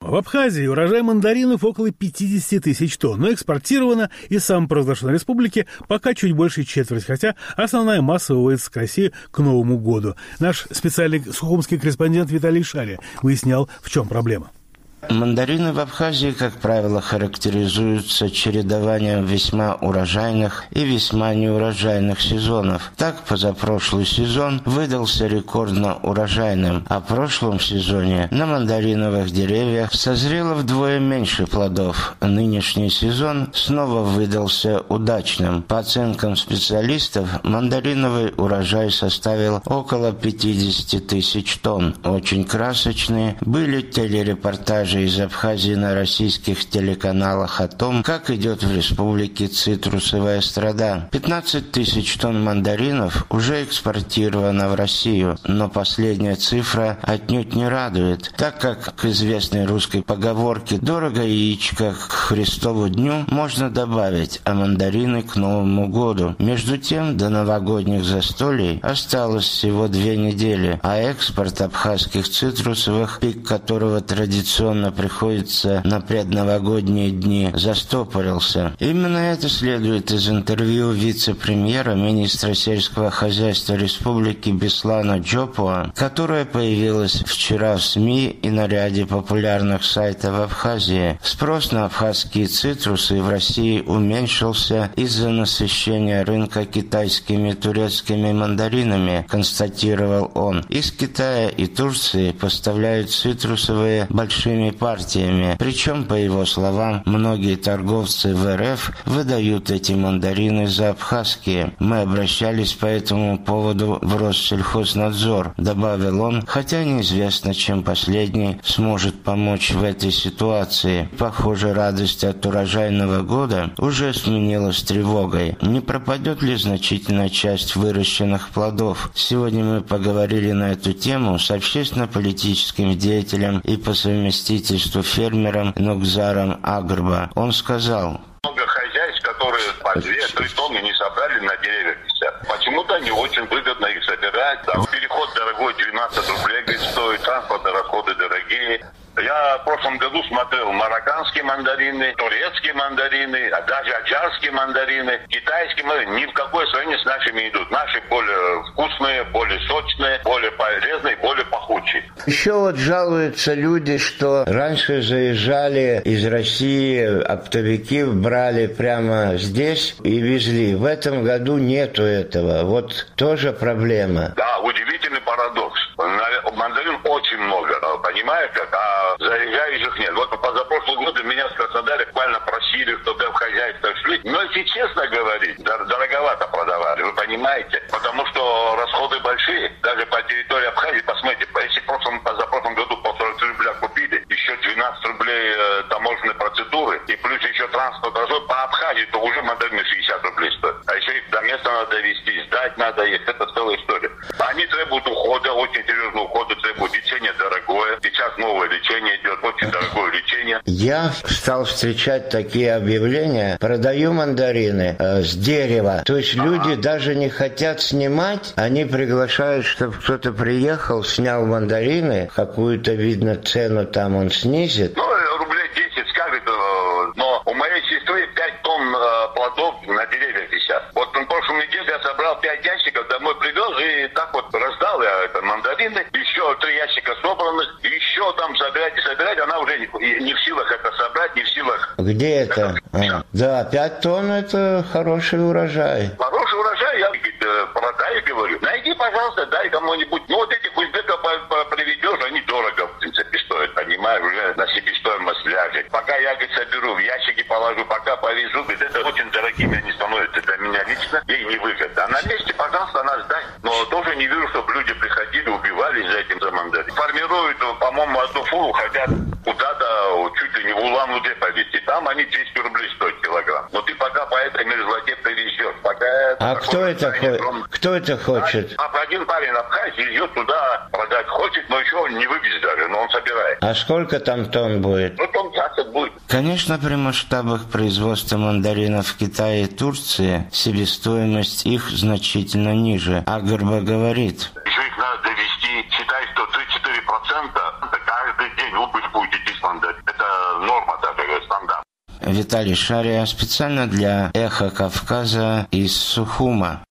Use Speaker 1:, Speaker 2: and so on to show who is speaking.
Speaker 1: В Абхазии урожай мандаринов около 50 тысяч тонн, но экспортировано из самопровозглашенной республики пока чуть больше четверти, хотя основная масса выводится к России к Новому году. Наш специальный сухумский корреспондент Виталий Шаля выяснял, в чем проблема.
Speaker 2: Мандарины в Абхазии, как правило, характеризуются чередованием весьма урожайных и весьма неурожайных сезонов. Так, позапрошлый сезон выдался рекордно урожайным, а в прошлом сезоне на мандариновых деревьях созрело вдвое меньше плодов. Нынешний сезон снова выдался удачным. По оценкам специалистов, мандариновый урожай составил около 50 тысяч тонн. Очень красочные были телерепортажи из Абхазии на российских телеканалах о том, как идет в республике цитрусовая страда. 15 тысяч тонн мандаринов уже экспортировано в Россию, но последняя цифра отнюдь не радует, так как к известной русской поговорке «дорого яичко к Христову дню» можно добавить, а мандарины к Новому году. Между тем, до новогодних застолий осталось всего 2 недели, а экспорт абхазских цитрусовых, пик которого традиционно приходится на предновогодние дни, застопорился. Именно это следует из интервью вице-премьера, министра сельского хозяйства республики Беслана Джопуа, которое появилось вчера в СМИ и на ряде популярных сайтов Абхазии. Спрос на абхазские цитрусы в России уменьшился из-за насыщения рынка китайскими и турецкими мандаринами, констатировал он. Из Китая и Турции поставляют цитрусовые большими партиями. Причем, по его словам, многие торговцы в РФ выдают эти мандарины за абхазские. Мы обращались по этому поводу в Россельхознадзор, добавил он, хотя неизвестно, чем последний сможет помочь в этой ситуации. Похоже, радость от урожайного года уже сменилась тревогой. Не пропадет ли значительная часть выращенных плодов? Сегодня мы поговорили на эту тему с общественно-политическим деятелем и по совместительству фермером Нукзаром Агрба. Он сказал:
Speaker 3: много хозяйств, которые по 2-3 тонны не собрали, на деревьях висят. Почему-то не очень выгодно их собирать. Там переход дорогой, 12 рублей стоит, транспортные расходы дорогие. Я в прошлом году смотрел марокканские мандарины, турецкие мандарины, а даже аджарские мандарины, китайские мандарины. Ни в какое сравнение с нашими идут. Наши более вкусные, более сочные, более полезные, более пахучие.
Speaker 2: Еще вот жалуются люди, что раньше заезжали из России, оптовики брали прямо здесь и везли. В этом году нету этого. Вот тоже проблема.
Speaker 3: Да, удивительный парадокс. Мандарин очень много, понимаешь, как, а заезжающих нет. Вот позапрошлый год меня в Краснодаре буквально просили, чтобы в хозяйство шли. Но если честно говорить, дороговато продавали, вы понимаете? Потому что расходы большие, даже по территории Абхазии, посмотрите, если позапрошлом году по 40 рубля купили, еще 12 рублей таможенной процедуры, и плюс еще транспорт по Абхазии, то уже мандарины 60 рублей стоят. А еще их до места надо везти, сдать надо их, это целая история. Они требуют ухода, очень серьезного ухода требуют, лечение дорогое. Сейчас новое лечение идет, очень дорогое лечение.
Speaker 2: Я стал встречать такие объявления: продаю мандарины с дерева. То есть люди даже не хотят снимать, они приглашают, чтобы кто-то приехал, снял мандарины, какую-то, видно, цену там он снизит.
Speaker 3: Рублей 10 скажет, но у моей сестры 5 тонн плодов на деревьях висят. Вот на прошлой неделе я собрал 5 ящиков, домой привез и так вот раздал я мандарины. Еще 3 ящика собраны, еще там собирать, она уже не в силах это собрать, не в силах.
Speaker 2: Где это? Да, 5 тонн это хороший урожай.
Speaker 3: Хороший урожай, я продай, говорю. Найди, пожалуйста, дай кому-нибудь. Ну вот этих узбеков приведешь, они дорого, в принципе, стоят, понимаешь, уже на себестоимость ляжет. Пока я, говорит, соберу, в ящики положу, пока повезу, говорит, это очень дорогими они становятся для меня лично, ей невыгодно. А на месте, пожалуйста, она сдай. Но тоже не вижу, чтобы люди приходили, убивались за этим за мандарин. Формируют, по-моему, одну фуру, хотят куда-то чуть ли не в Улан-Удэ повезти. Там они 200 рублей стоят килограмм. Но ты пока по этой мерзлоте привезешь.
Speaker 2: А кто это хочет?
Speaker 3: Один парень в Абхазии везет туда, продать хочет, но еще он не вывез даже, но он собирает.
Speaker 2: А сколько там тонн будет?
Speaker 3: Тонн 20 будет.
Speaker 2: Конечно, при масштабах производства мандаринов в Китае и Турции себестоимость их значительно ниже. Агрба говорит:
Speaker 3: еще их надо довести, считай, что 3-4%, это каждый день убыль будет идти есть мандарин. Это норма такая, стандарт.
Speaker 2: Виталий Шария специально для «Эхо Кавказа» из Сухума.